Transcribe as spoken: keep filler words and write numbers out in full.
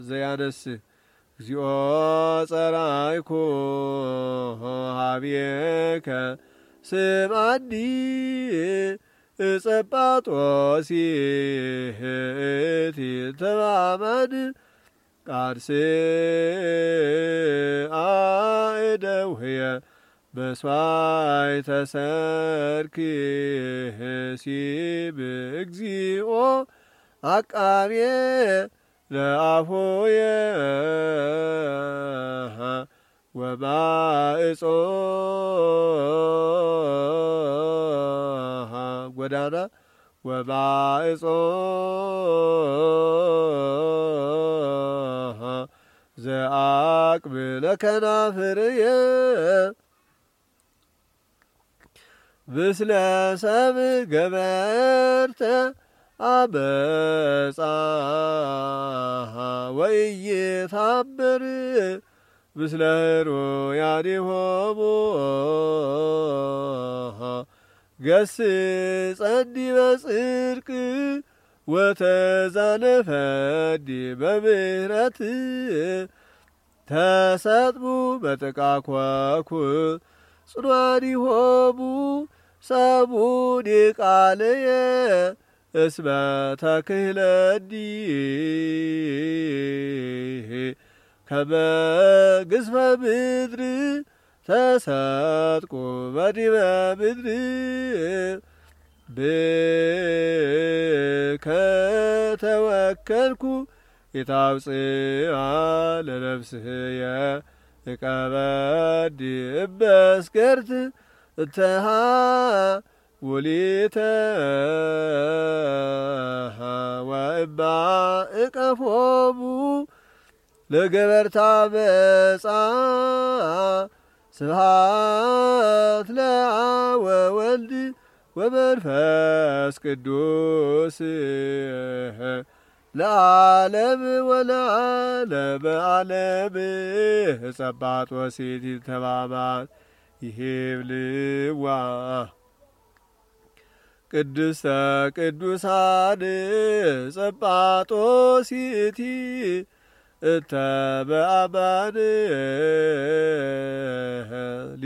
ዘያነስ እግዚኦ ጸራይኩ ሀቤከ ስምዐኒ ጸጳጦሲ እቲ ተማመን ቃርስአ እደውህየ በስዋዕተ ሰርክ ሲብ እግዚኦ አቃቤ ለአፉየ ወማእጾ ጎዳና ወማእጾ ዘአቅብ ለከናፍርየ ምስለ ሰብእ ገበርተ አመፃ ወኢይታምር ምስለ ኅሩያኒሆሙ ገሥጸኒ በጽድቅ ወተዛነፈኒ በምህረት ተሰጥሙ በጥቃኮኩ ጽኗኒሆሙ ሰሙኒ ቃልየ እስመ ተክህለኒ ከመ ግዝፈ ምድር ተሰጥቁ በዲበ ምድር ብከ ተወከልኩ ኢታውፅአ ለነፍስየ እቀበኒ እመስገርት እተሃ ውሊተ ወእማ እቀፎሙ ለገበርታ አመፃ ስብሐት ለአብ ወወልድ ወመንፈስ ቅዱስ ለዓለም ወለዓለመ ዓለም። ጸጳጦስ እቲ ተማማን ይሄብልዋ ቅድስተ ቅዱሳን ጸጳጦስ እቲ እተ በአማን